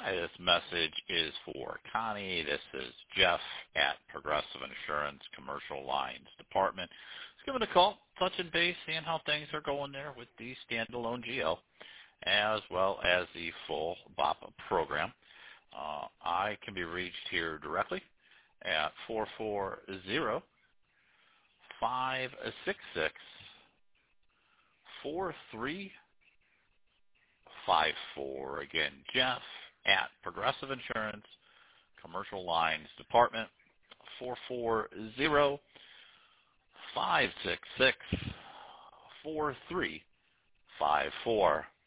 Hi, this message is for Connie. This is Jeff at Progressive Insurance Commercial Lines Department. Just giving a call, touching base, seeing how things are going there with the standalone GL as well as the full BOP program. I can be reached here directly at 440-566-4354. Again, Jeff at Progressive Insurance Commercial Lines Department, 440-566-4354.